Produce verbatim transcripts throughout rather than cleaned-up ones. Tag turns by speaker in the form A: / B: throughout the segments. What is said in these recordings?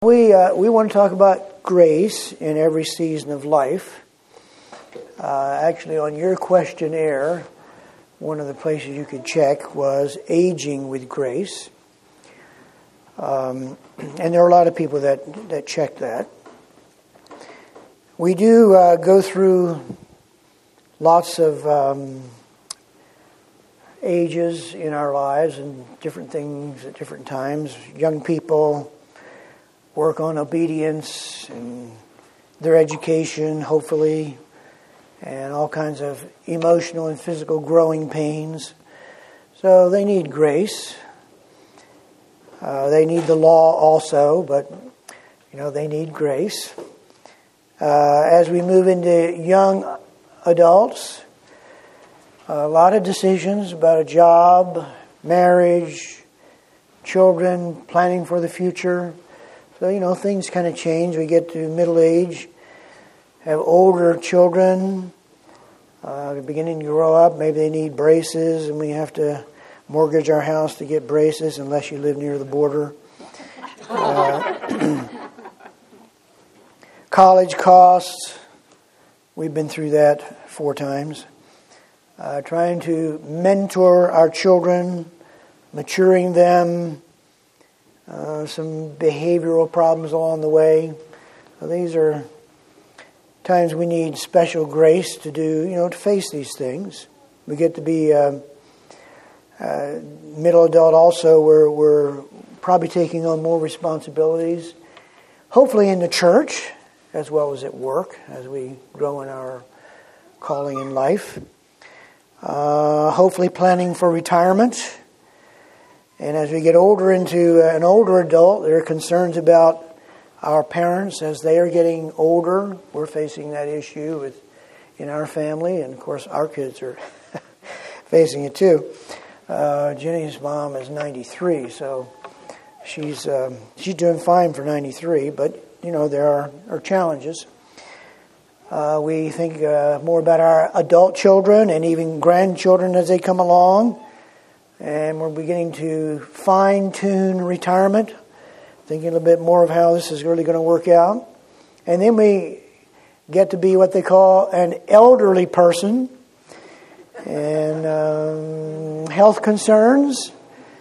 A: We uh, we want to talk about grace in every season of life. Uh, actually, on your questionnaire, one of the places you could check was aging with grace. Um, and there are a lot of people that, that check that. We do uh, go through lots of um, ages in our lives and different things at different times. Young people work on obedience and their education, hopefully, and all kinds of emotional and physical growing pains. So they need grace. Uh, they need the law also, but, you know, they need grace. Uh, as we move into young adults, a lot of decisions about a job, marriage, children, planning for the future. So, you know, things kind of change. We get to middle age, have older children, uh, beginning to grow up. Maybe they need braces, and we have to mortgage our house to get braces unless you live near the border. Uh, college costs. We've been through that four times. Uh, trying to mentor our children, maturing them. Uh, some behavioral problems along the way. So these are times we need special grace to do, you know, to face these things. We get to be uh, uh, middle adult also. We're, we're probably taking on more responsibilities, hopefully in the church as well as at work as we grow in our calling in life. Uh, hopefully planning for retirement. And as we get older into an older adult, there are concerns about our parents as they are getting older. We're facing that issue with in our family, and of course our kids are facing it too. Uh, Jenny's mom is ninety-three, so she's um, she's doing fine for ninety-three. But you know there are, are challenges. Uh, we think uh, more about our adult children and even grandchildren as they come along. And we're beginning to fine-tune retirement, thinking a little bit more of how this is really going to work out. And then we get to be what they call an elderly person, and um, health concerns,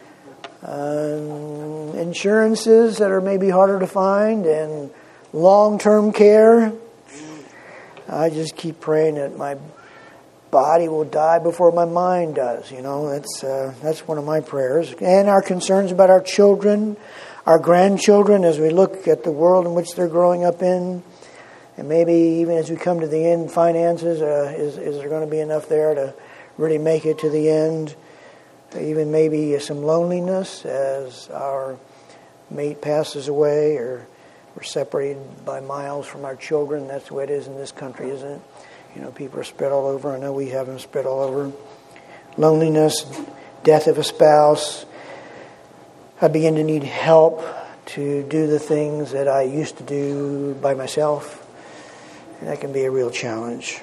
A: um, insurances that are maybe harder to find, and long-term care. I just keep praying that my body will die before my mind does. You know, that's uh, that's one of my prayers. And our concerns about our children, our grandchildren, as we look at the world in which they're growing up in, and maybe even as we come to the end, finances, uh, is is there going to be enough there to really make it to the end? Even maybe some loneliness as our mate passes away, or we're separated by miles from our children. That's the way it is in this country, isn't it? You know, people are spread all over. I know we have them spread all over. Loneliness, death of a spouse. I begin to need help to do the things that I used to do by myself. And that can be a real challenge.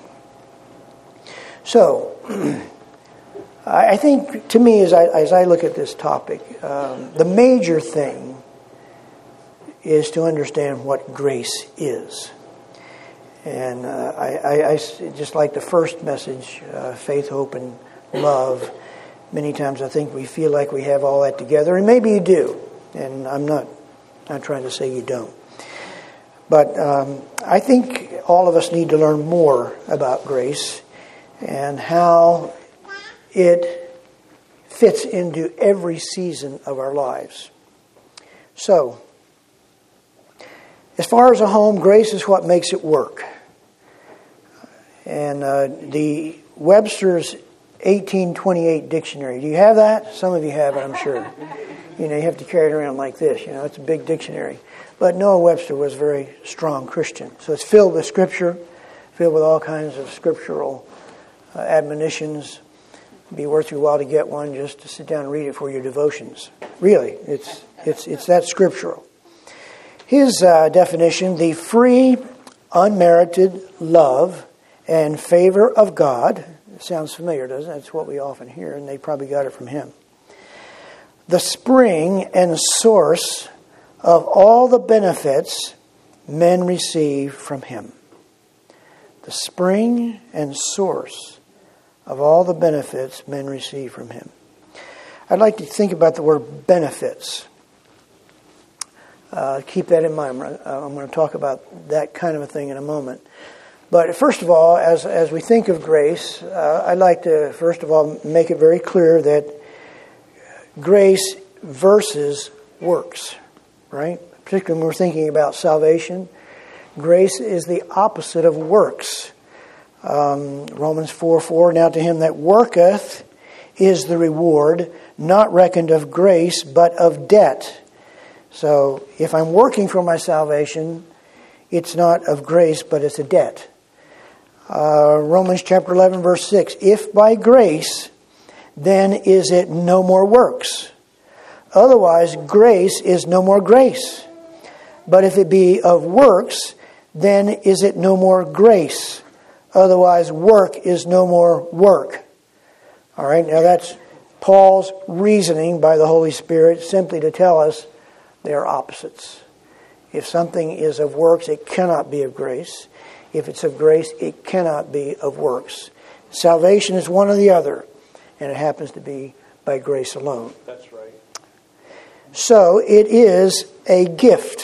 A: So, I think, to me, as I, as I look at this topic, um, the major thing is to understand what grace is. And uh, I, I, I just like the first message, uh, faith, hope, and love. Many times I think we feel like we have all that together, and maybe you do. And I'm not not trying to say you don't. But um, I think all of us need to learn more about grace and how it fits into every season of our lives. So, as far as a home, grace is what makes it work. And uh, the Webster's eighteen twenty-eight dictionary. Do you have that? Some of you have it, I'm sure. You know, you have to carry it around like this. You know, it's a big dictionary. But Noah Webster was a very strong Christian. So it's filled with Scripture, filled with all kinds of scriptural uh, admonitions. It'd be worth your while to get one just to sit down and read it for your devotions. Really, it's it's it's that scriptural. His uh, definition: the free, unmerited love and favor of God. It sounds familiar, doesn't it? That's what we often hear, and they probably got it from him. The spring and source of all the benefits men receive from Him. The spring and source of all the benefits men receive from Him. I'd like to think about the word benefits. Uh, keep that in mind. I'm going to talk about that kind of a thing in a moment. But first of all, as as we think of grace, uh, I'd like to first of all make it very clear that grace versus works, right? Particularly when we're thinking about salvation, grace is the opposite of works. Um, Romans four four, now to him that worketh is the reward, not reckoned of grace, but of debt. So if I'm working for my salvation, it's not of grace, but it's a debt. Uh, Romans chapter eleven, verse six, if by grace, then is it no more works. Otherwise, grace is no more grace. But if it be of works, then is it no more grace. Otherwise, work is no more work. All right, now that's Paul's reasoning by the Holy Spirit simply to tell us they are opposites. If something is of works, it cannot be of grace. If it's of grace, it cannot be of works. Salvation is one or the other, and it happens to be by grace alone.
B: That's right.
A: So it is a gift.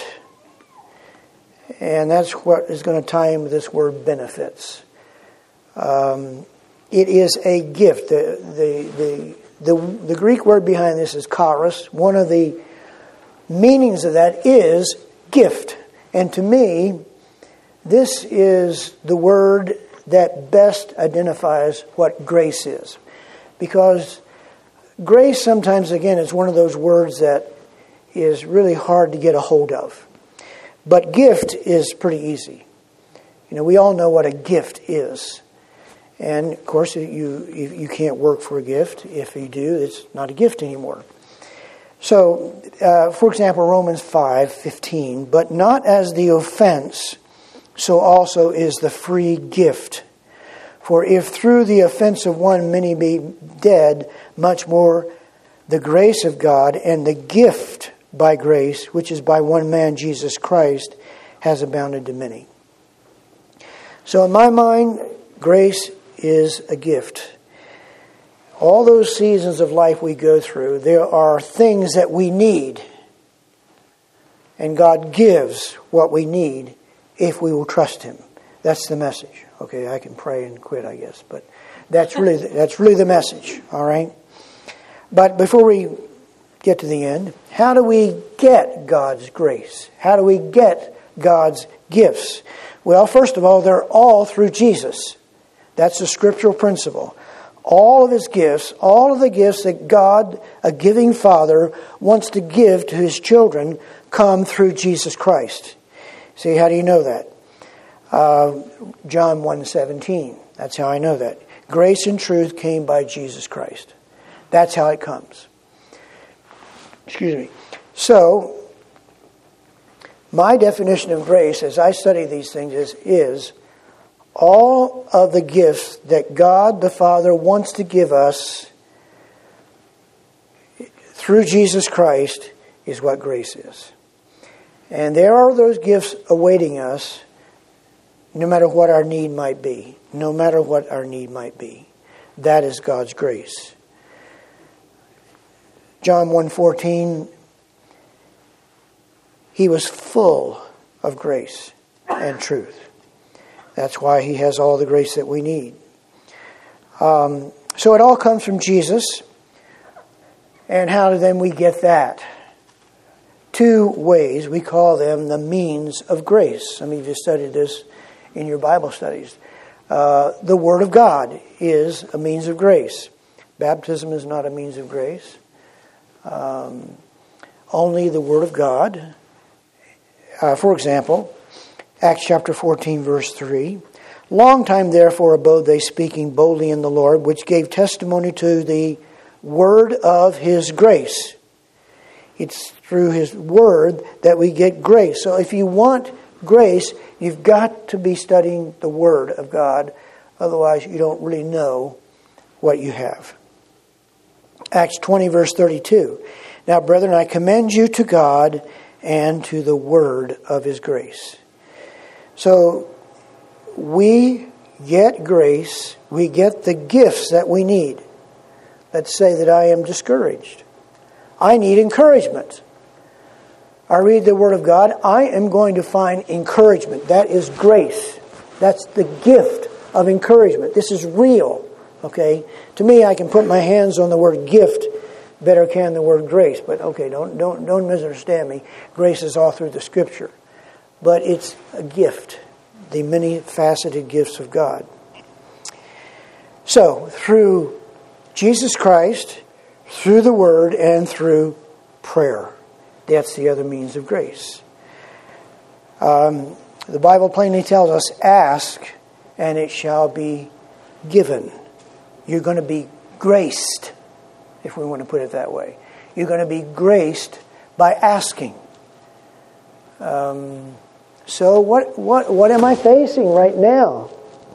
A: And that's what is going to tie in with this word benefits. Um, it is a gift. The, the, the, the, the Greek word behind this is charis. One of the meanings of that is gift. And to me, this is the word that best identifies what grace is. Because grace sometimes, again, is one of those words that is really hard to get a hold of. But gift is pretty easy. You know, we all know what a gift is. And, of course, you you can't work for a gift. If you do, it's not a gift anymore. So, uh, for example, Romans five fifteen, but not as the offense, so also is the free gift. For if through the offense of one many be dead, much more the grace of God and the gift by grace, which is by one man, Jesus Christ, has abounded to many. So in my mind, grace is a gift. All those seasons of life we go through, there are things that we need. And God gives what we need if we will trust Him. That's the message. Okay, I can pray and quit, I guess. But that's really that's really the message, all right? But before we get to the end, how do we get God's grace? How do we get God's gifts? Well, first of all, they're all through Jesus. That's a scriptural principle. All of His gifts, all of the gifts that God, a giving Father, wants to give to His children come through Jesus Christ. See, how do you know that? Uh, John one seventeen. That's how I know that. Grace and truth came by Jesus Christ. That's how it comes. Excuse me. So, my definition of grace as I study these things is, is all of the gifts that God the Father wants to give us through Jesus Christ is what grace is. And there are those gifts awaiting us no matter what our need might be. No matter what our need might be. That is God's grace. John one fourteen, He was full of grace and truth. That's why He has all the grace that we need. Um, so it all comes from Jesus. And how do then we get that? Two ways. We call them the means of grace. Some of you studied this in your Bible studies. Uh, the Word of God is a means of grace. Baptism is not a means of grace. Um, only the Word of God. Uh, for example, Acts chapter fourteen, verse three. Long time therefore abode they speaking boldly in the Lord, which gave testimony to the word of His grace. It's through His word that we get grace. So if you want grace, you've got to be studying the Word of God. Otherwise, you don't really know what you have. Acts twenty, verse thirty-two. Now, brethren, I commend you to God and to the word of his grace. So we get grace, we get the gifts that we need. Let's say that I am discouraged. I need encouragement. I read the Word of God, I am going to find encouragement. That is grace. That's the gift of encouragement. This is real. Okay? To me, I can put my hands on the word gift better can the word grace. But okay, don't don't don't misunderstand me. Grace is all through the Scripture. But it's a gift. The many-faceted gifts of God. So, through Jesus Christ, through the Word, and through prayer. That's the other means of grace. Um, the Bible plainly tells us, ask, and it shall be given. You're going to be graced, if we want to put it that way. You're going to be graced by asking. Um, so what, what, what am I facing right now?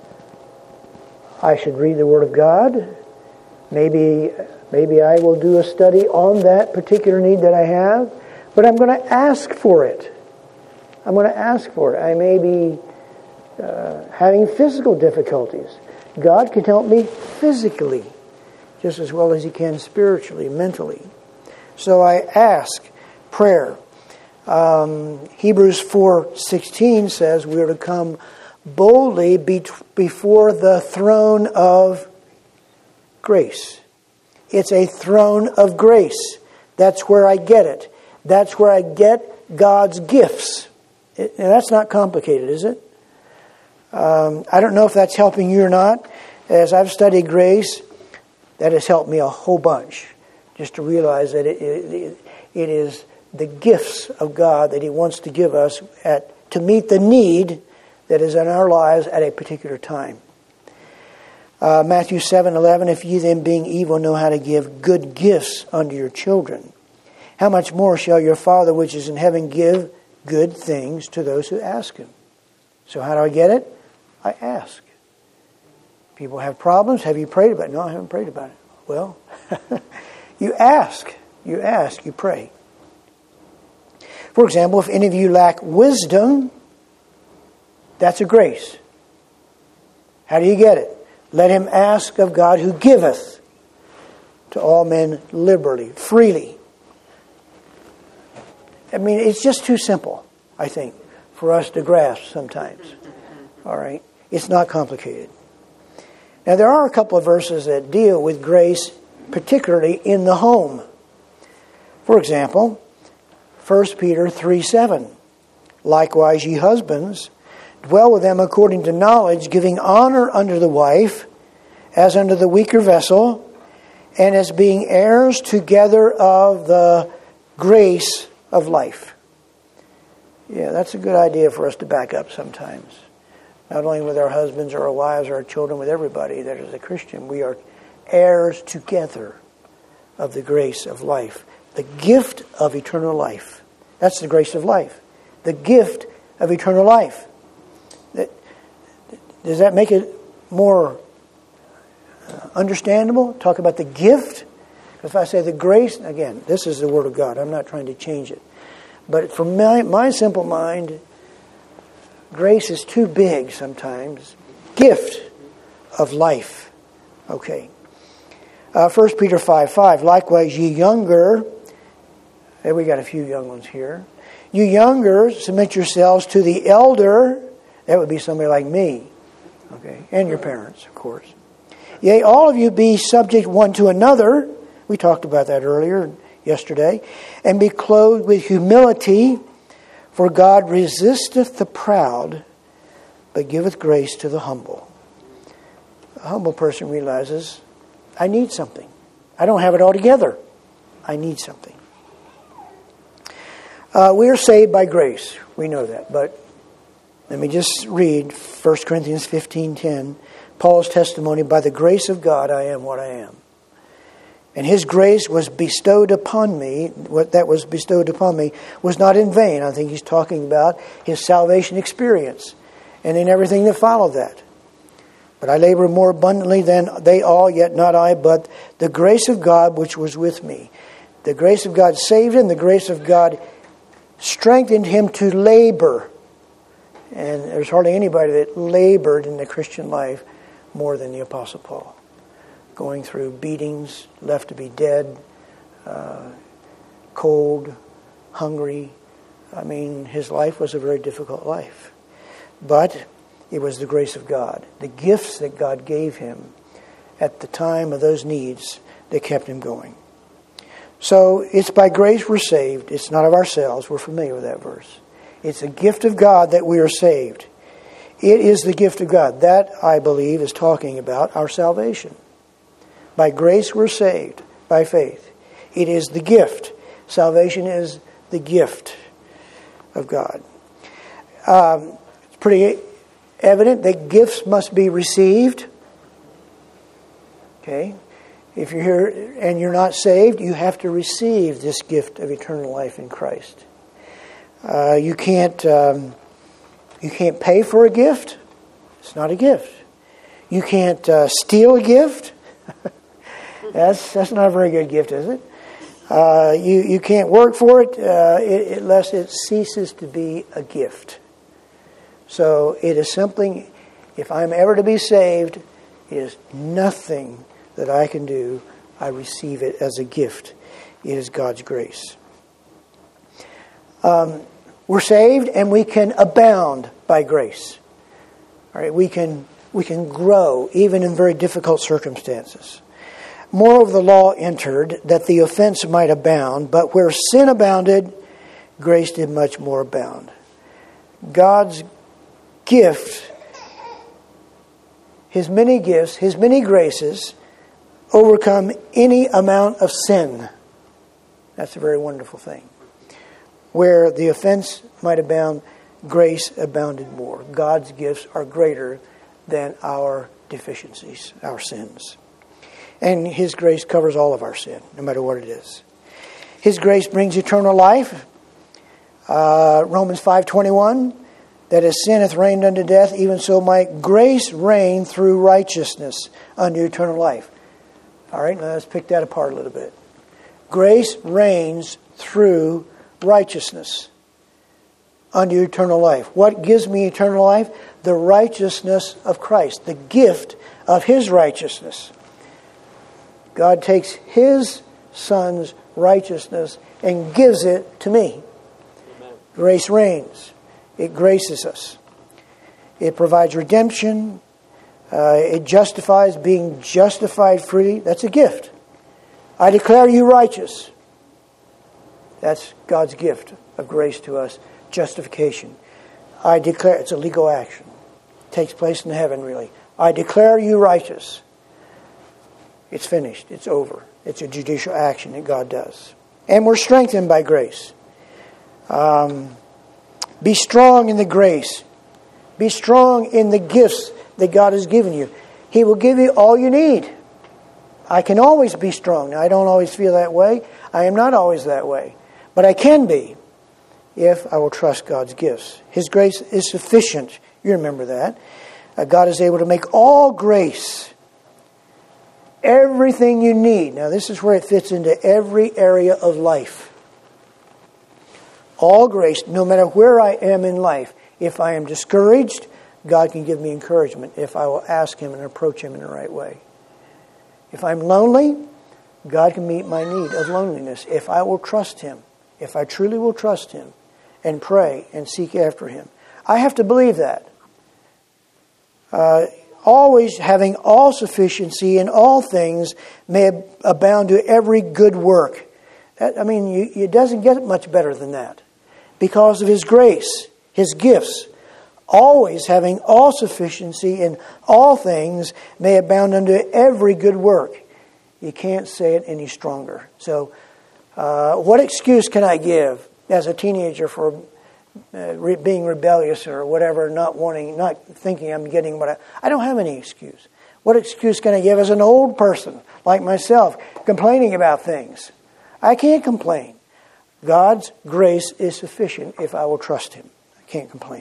A: I should read the Word of God. Maybe, maybe I will do a study on that particular need that I have. But I'm going to ask for it. I'm going to ask for it. I may be uh, having physical difficulties. God can help me physically just as well as He can spiritually, mentally. So I ask. Prayer. Um, Hebrews four sixteen says we are to come boldly be- before the throne of grace. It's a throne of grace. That's where I get it. That's where I get God's gifts. It, and that's not complicated, is it? Um, I don't know if that's helping you or not. As I've studied grace, that has helped me a whole bunch. Just to realize that it, it, it is the gifts of God that He wants to give us at to meet the need that is in our lives at a particular time. Uh, Matthew seven eleven, if ye then being evil know how to give good gifts unto your children, how much more shall your Father which is in heaven give good things to those who ask Him? So how do I get it? I ask. People have problems. Have you prayed about it? No, I haven't prayed about it. Well, you ask. You ask. You pray. For example, if any of you lack wisdom, that's a grace. How do you get it? Let him ask of God who giveth to all men liberally, freely. I mean, it's just too simple, I think, for us to grasp sometimes. All right? It's not complicated. Now, there are a couple of verses that deal with grace, particularly in the home. For example, First Peter three seven. Likewise, ye husbands, dwell with them according to knowledge, giving honor unto the wife, as unto the weaker vessel, and as being heirs together of the grace of life. Yeah, that's a good idea for us to back up sometimes. Not only with our husbands or our wives or our children, with everybody that is a Christian. We are heirs together of the grace of life. The gift of eternal life. That's the grace of life. The gift of eternal life. Does that make it more understandable? Talk about the gift. If I say the grace, again, this is the Word of God. I'm not trying to change it. But for my, my simple mind, grace is too big sometimes. Gift of life. Okay. Uh, First Peter five five. Likewise, ye younger. Hey, we got a few young ones here. You younger, submit yourselves to the elder. That would be somebody like me. Okay. And your parents, of course. Yea, all of you be subject one to another. We talked about that earlier, yesterday. And be clothed with humility. For God resisteth the proud, but giveth grace to the humble. A humble person realizes, I need something. I don't have it all together. I need something. Uh, we are saved by grace. We know that. But let me just read First Corinthians fifteen ten. Paul's testimony, by the grace of God I am what I am. And His grace was bestowed upon me. What that was bestowed upon me was not in vain. I think he's talking about his salvation experience and in everything that followed that. But I labor more abundantly than they all, yet not I, but the grace of God which was with me. The grace of God saved him. The grace of God strengthened him to labor. And there's hardly anybody that labored in the Christian life more than the Apostle Paul. Going through beatings, left to be dead, uh, cold, hungry. I mean, his life was a very difficult life. But it was the grace of God, the gifts that God gave him at the time of those needs that kept him going. So it's by grace we're saved. It's not of ourselves. We're familiar with that verse. It's a gift of God that we are saved. It is the gift of God. That, I believe, is talking about our salvation. By grace we're saved, by faith. It is the gift. Salvation is the gift of God. Um, it's pretty evident that gifts must be received. Okay? If you're here and you're not saved, you have to receive this gift of eternal life in Christ. Uh, you can't um, you can't pay for a gift. It's not a gift. You can't uh, steal a gift. that's that's not a very good gift, is it? Uh, you you can't work for it, uh, it unless it ceases to be a gift. So it is something. If I'm ever to be saved, it is nothing that I can do. I receive it as a gift. It is God's grace. Um, we're saved and we can abound by grace. All right, we can we can grow even in very difficult circumstances. Moreover, the law entered that the offense might abound, but where sin abounded, grace did much more abound. God's gift, His many gifts, His many graces, overcome any amount of sin. That's a very wonderful thing. Where the offense might abound, grace abounded more. God's gifts are greater than our deficiencies, our sins. And His grace covers all of our sin, no matter what it is. His grace brings eternal life. Uh, Romans five twenty-one, that as sin hath reigned unto death, even so might grace reign through righteousness unto eternal life. All right, now let's pick that apart a little bit. Grace reigns through righteousness unto eternal life. What gives me eternal life? The righteousness of Christ, the gift of His righteousness. God takes His Son's righteousness and gives it to me. Amen. Grace reigns. It graces us. It provides redemption. Uh, it justifies, being justified freely. That's a gift. I declare you righteous. That's God's gift of grace to us. Justification. I declare, it's a legal action. It takes place in heaven, really. I declare you righteous. It's finished. It's over. It's a judicial action that God does. And we're strengthened by grace. Um, be strong in the grace. Be strong in the gifts that God has given you. He will give you all you need. I can always be strong. Now, I don't always feel that way. I am not always that way. But I can be if I will trust God's gifts. His grace is sufficient. You remember that. Uh, God is able to make all grace, everything you need. Now, this is where it fits into every area of life. All grace, no matter where I am in life. If I am discouraged, God can give me encouragement if I will ask Him and approach Him in the right way. If I'm lonely, God can meet my need of loneliness if I will trust Him. If I truly will trust Him and pray and seek after Him. I have to believe that. Uh, always having all sufficiency in all things may abound to every good work. That, I mean, you, it doesn't get much better than that. Because of His grace, His gifts, always having all sufficiency in all things may abound unto every good work. You can't say it any stronger. So, uh, what excuse can I give as a teenager for uh, re- being rebellious or whatever, not wanting, not thinking I'm getting what I... I don't have any excuse. What excuse can I give as an old person like myself, complaining about things? I can't complain. God's grace is sufficient if I will trust Him. I can't complain.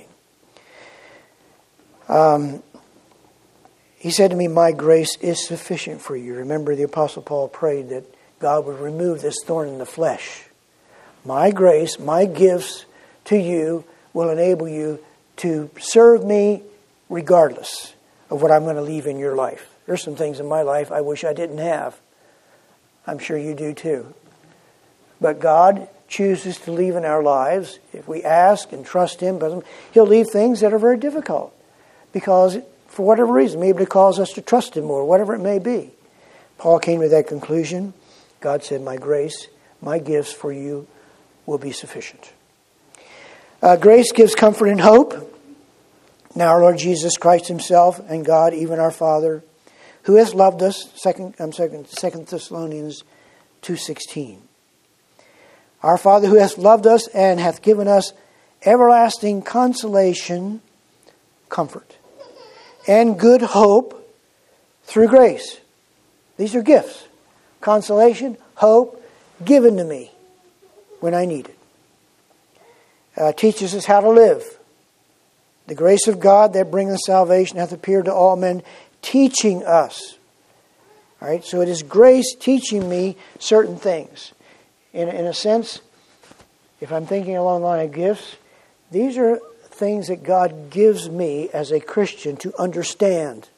A: Um, he said to me, my grace is sufficient for you. Remember the Apostle Paul prayed that God would remove this thorn in the flesh. My grace, my gifts to you will enable you to serve me regardless of what I'm going to leave in your life. There's some things in my life I wish I didn't have. I'm sure you do too. But God chooses to leave in our lives, if we ask and trust Him, He'll leave things that are very difficult. Because, for whatever reason, maybe to cause us to trust Him more, whatever it may be. Paul came to that conclusion. God said, my grace, my gifts for you will be sufficient. Uh, grace gives comfort and hope. Now our Lord Jesus Christ Himself and God, even our Father, who has loved us, second, um, second, second Thessalonians two sixteen. Our Father who has loved us and hath given us everlasting consolation, comfort, and good hope through grace. These are gifts. Consolation, hope, given to me when I need it. Uh, teaches us how to live. The grace of God that bringeth salvation hath appeared to all men, teaching us. All right, so it is grace teaching me certain things. In, in a sense, if I'm thinking along the line of gifts, these are things that God gives me as a Christian to understand.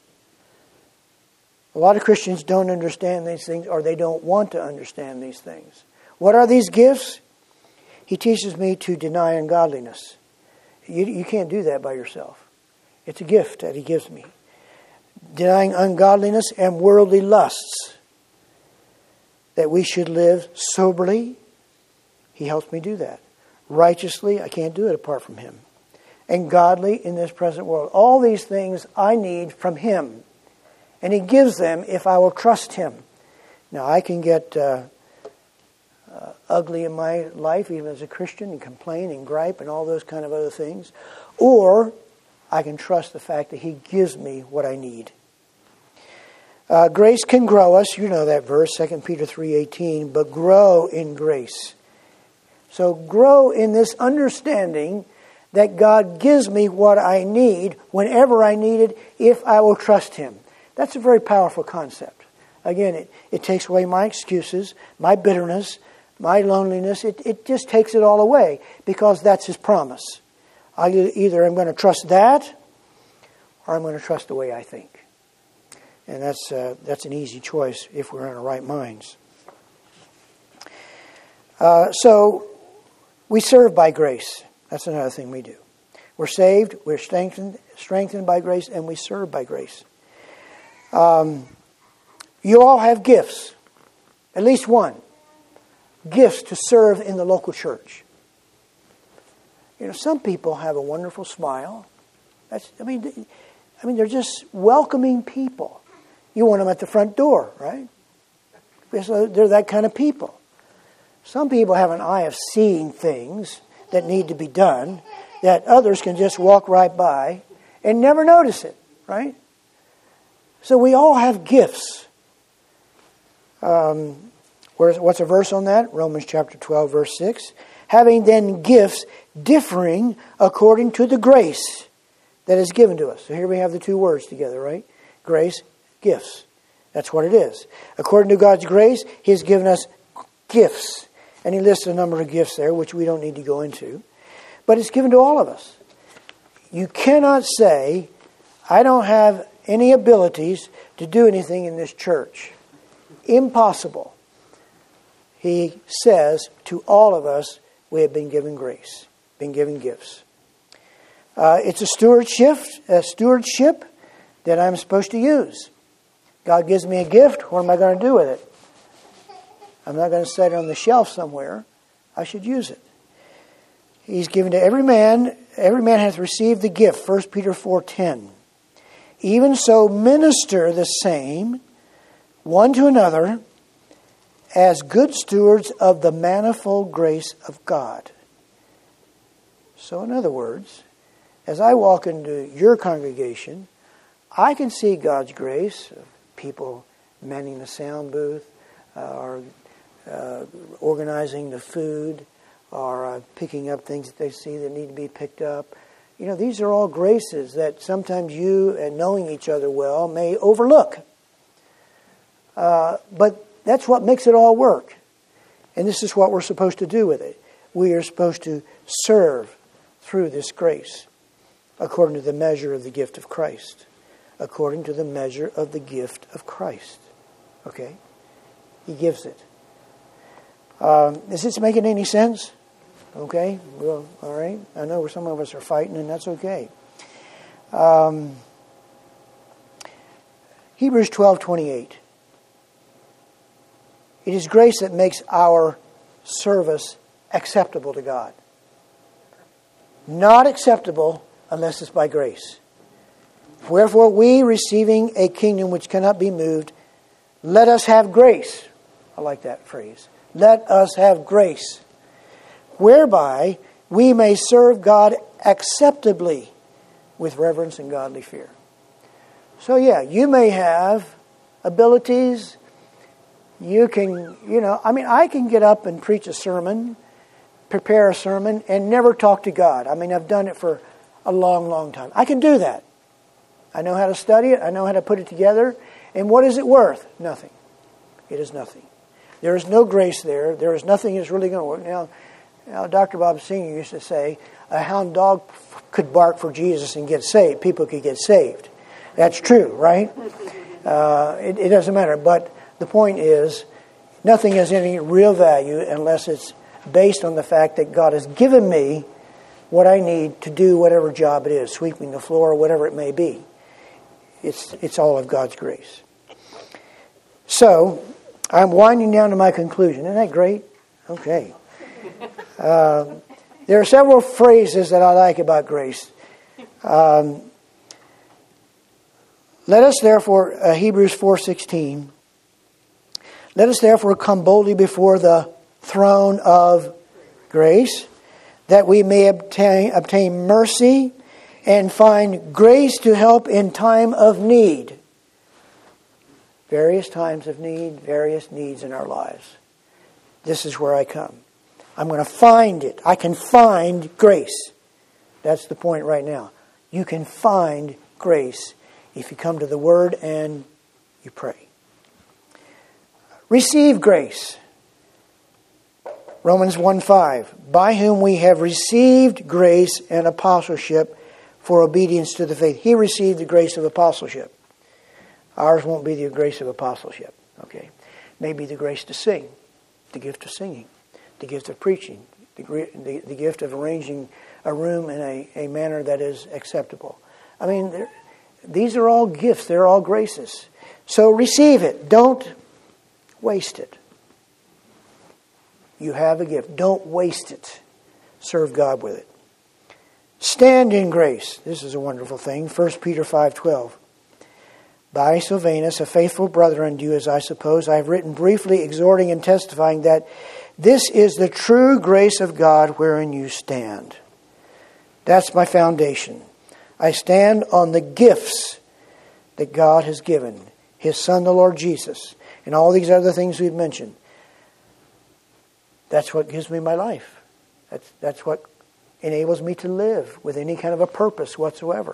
A: A lot of Christians don't understand these things, or they don't want to understand these things. What are these gifts? He teaches me to deny ungodliness. You, you can't do that by yourself. It's a gift that He gives me. Denying ungodliness and worldly lusts. That we should live soberly. He helps me do that. Righteously, I can't do it apart from Him. And godly in this present world. All these things I need from Him. And He gives them if I will trust Him. Now I can get uh, uh, ugly in my life, even as a Christian, and complain and gripe and all those kind of other things. Or I can trust the fact that He gives me what I need. Uh, grace can grow us. You know that verse, Second Peter three eighteen. But grow in grace. So grow in this understanding that God gives me what I need whenever I need it if I will trust Him. That's a very powerful concept. Again, it, it takes away my excuses, my bitterness, my loneliness. It, it just takes it all away because that's His promise. I, either I'm going to trust that or I'm going to trust the way I think. And that's uh, that's an easy choice if we're in our right minds. Uh, so we serve by grace. That's another thing we do. We're saved, we're strengthened, strengthened by grace, and we serve by grace. Um, you all have gifts, at least one, gifts to serve in the local church. You know, some people have a wonderful smile. That's, I mean, I mean, they're just welcoming people. You want them at the front door, right? They're that kind of people. Some people have an eye of seeing things that need to be done that others can just walk right by and never notice it, right? So we all have gifts. Um, where's, what's a verse on that? Romans chapter twelve, verse six. Having then gifts differing according to the grace that is given to us. So here we have the two words together, right? Grace, gifts. That's what it is. According to God's grace, He has given us gifts. And He lists a number of gifts there, which we don't need to go into. But it's given to all of us. You cannot say, I don't have any abilities to do anything in this church. Impossible. He says to all of us, we have been given grace, been given gifts. Uh, it's a stewardship, a stewardship that I'm supposed to use. God gives me a gift. What am I going to do with it? I'm not going to set it on the shelf somewhere. I should use it. He's given to every man. Every man hath received the gift. First Peter four ten. Even so minister the same one to another as good stewards of the manifold grace of God. So in other words, as I walk into your congregation, I can see God's grace. People manning the sound booth, uh, or uh, organizing the food, or uh, picking up things that they see that need to be picked up. You know, these are all graces that sometimes you, and knowing each other well, may overlook. Uh, but that's what makes it all work. And this is what we're supposed to do with it. we are supposed to serve through this grace, according to the measure of the gift of Christ. According to the measure of the gift of Christ. Okay? He gives it. Um, is this making any sense? Okay? Well, all right. I know some of us are fighting, and that's okay. Um, Hebrews twelve twenty-eight. It is grace that makes our service acceptable to God. Not acceptable unless it's by grace. Wherefore we, receiving a kingdom which cannot be moved, let us have grace. I like that phrase. Let us have grace, whereby we may serve God acceptably with reverence and godly fear. So yeah, you may have abilities. You can, you know, I mean, I can get up and preach a sermon, prepare a sermon, and never talk to God. I mean, I've done it for a long, long time. I can do that. I know how to study it. I know how to put it together. And what is it worth? Nothing. It is nothing. There is no grace there. There is nothing that's really going to work. Now, now, Doctor Bob Singer used to say, a hound dog could bark for Jesus and get saved. People could get saved. That's true, right? Uh, it, it doesn't matter. But the point is, nothing has any real value unless it's based on the fact that God has given me what I need to do whatever job it is, sweeping the floor or whatever it may be. It's it's all of God's grace. So, I'm winding down to my conclusion. Isn't that great? Okay. Um, there are several phrases that I like about grace. Um, let us therefore, uh, Hebrews four sixteen, let us therefore come boldly before the throne of grace, that we may obtain, obtain mercy and find grace to help in time of need. Various times of need, various needs in our lives. This is where I come. I'm going to find it. I can find grace. That's the point right now. You can find grace if you come to the Word and you pray. Receive grace. Romans one five, by whom we have received grace and apostleship for obedience to the faith. He received the grace of apostleship. Ours won't be the grace of apostleship. Okay, maybe the grace to sing, the gift of singing, the gift of preaching, the, the, the gift of arranging a room in a, a manner that is acceptable. I mean, these are all gifts. They're all graces. So receive it. Don't waste it. You have a gift. Don't waste it. Serve God with it. Stand in grace. This is a wonderful thing. First Peter five twelve. By Silvanus, a faithful brother unto you, as I suppose, I have written briefly, exhorting and testifying that this is the true grace of God wherein you stand. That's my foundation. I stand on the gifts that God has given. His Son, the Lord Jesus, and all these other things we've mentioned. That's what gives me my life. That's, that's what enables me to live with any kind of a purpose whatsoever.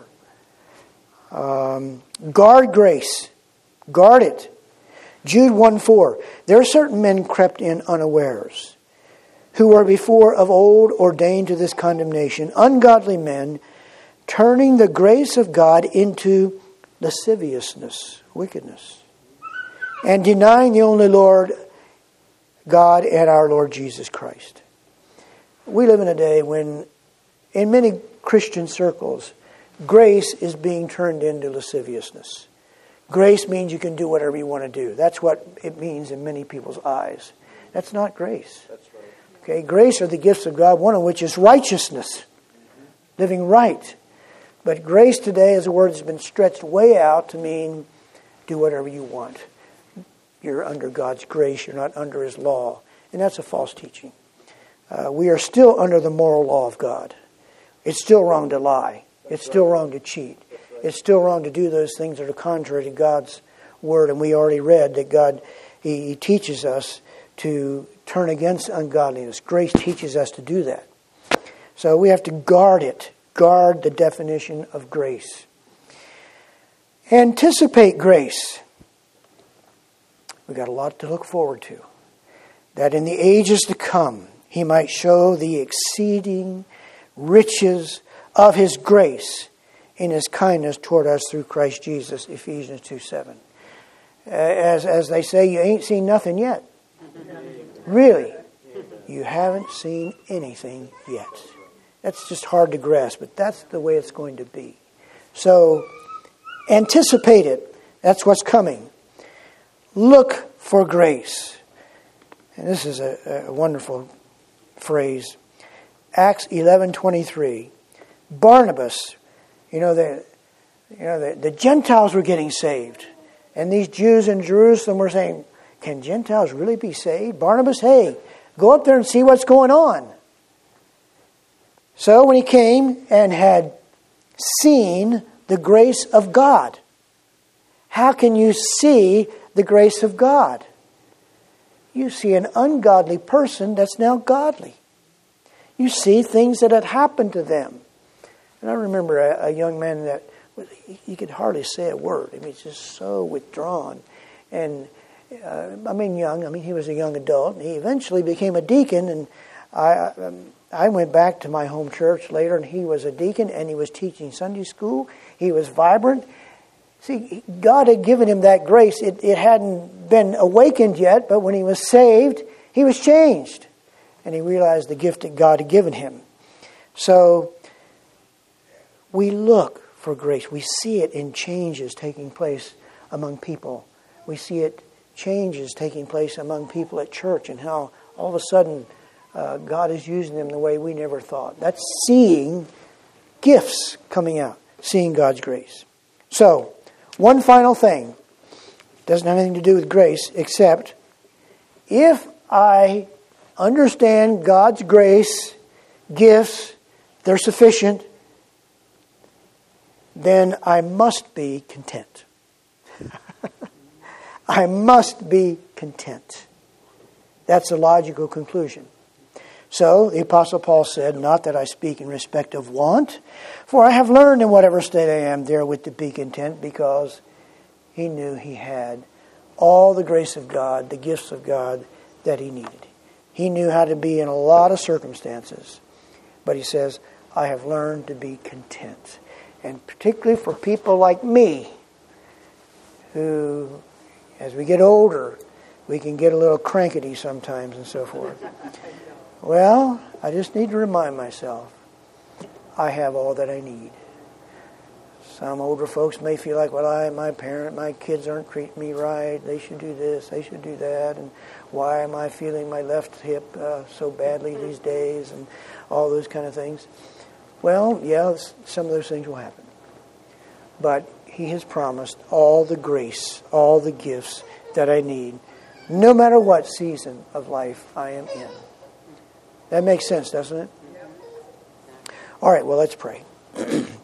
A: Um, guard grace. Guard it. Jude one four. There are certain men crept in unawares, who were before of old ordained to this condemnation, ungodly men, turning the grace of God into lasciviousness, wickedness, and denying the only Lord God and our Lord Jesus Christ. We live in a day when, in many Christian circles, grace is being turned into lasciviousness. Grace means you can do whatever you want to do. That's what it means in many people's eyes. That's not grace.
B: That's right.
A: Okay, grace are the gifts of God, one of which is righteousness, living right. But grace today is a word that's been stretched way out to mean do whatever you want. You're under God's grace. You're not under His law. And that's a false teaching. Uh, we are still under the moral law of God. It's still wrong to lie. It's still wrong to cheat. It's still wrong to do those things that are contrary to God's Word. And we already read that God, He, he teaches us to turn against ungodliness. Grace teaches us to do that. So we have to guard it. Guard the definition of grace. Anticipate grace. We've got a lot to look forward to. That in the ages to come, He might show the exceeding riches of His grace in His kindness toward us through Christ Jesus, Ephesians two seven. As, as they say, you ain't seen nothing yet. Really, you haven't seen anything yet. That's just hard to grasp, but that's the way it's going to be. So, anticipate it. That's what's coming. Look for grace. And this is a, a wonderful phrase. Acts eleven twenty-three. Barnabas, you know, the, you know, the, the Gentiles were getting saved. And these Jews in Jerusalem were saying, can Gentiles really be saved? Barnabas, hey, go up there and see what's going on. So when he came and had seen the grace of God, how can you see the grace of God? You see an ungodly person that's now godly. You see things that had happened to them. And I remember a, a young man that was, he, he could hardly say a word. I mean, he's just so withdrawn. And uh, I mean, young. I mean, he was a young adult. And he eventually became a deacon. And I, um, I went back to my home church later, and he was a deacon, and he was teaching Sunday school. He was vibrant. See, God had given him that grace. It, it hadn't been awakened yet, but when he was saved, he was changed. And he realized the gift that God had given him. So, we look for grace. We see it in changes taking place among people. We see it changes taking place among people at church, and how all of a sudden uh, God is using them the way we never thought. That's seeing gifts coming out, seeing God's grace. So, one final thing. Doesn't have anything to do with grace, except if I understand God's grace, gifts, they're sufficient, then I must be content. I must be content. That's a logical conclusion. So, the Apostle Paul said, not that I speak in respect of want, for I have learned in whatever state I am therewith to be content, because he knew he had all the grace of God, the gifts of God that he needed. He knew how to be in a lot of circumstances. But he says, I have learned to be content. And particularly for people like me, who, as we get older, we can get a little crankety sometimes and so forth. Well, I just need to remind myself, I have all that I need. Some older folks may feel like, well, I, my parent, my kids aren't treating me right. They should do this, they should do that. And why am I feeling my left hip uh, so badly these days? And all those kind of things. Well, yeah, some of those things will happen. But he has promised all the grace, all the gifts that I need, no matter what season of life I am in. That makes sense, doesn't it? All right, well, let's pray.